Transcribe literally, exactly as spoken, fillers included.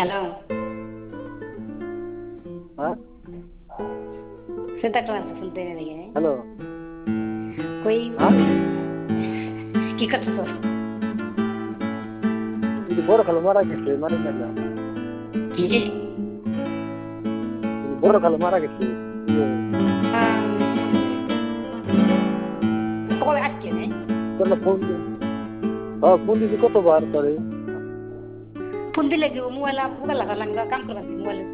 Hello, হ্যাঁ, Santa Claus শুনতে লাগে হ্যালো, কই হ্যাঁ, কি করতেছো? এই যে বড় খালু মারা গেছে, মানে না না, কি যে এই যে বড় খালু মারা গেছে, ইয়ে, কবে আজকে নে তোর না ফোন দি, হ্যাঁ, ফোন দিছি কতবার তোরে, ফোন দিলে কি মোবাইল মোবাইল লাগার লাগে কাম করবার মোবাইল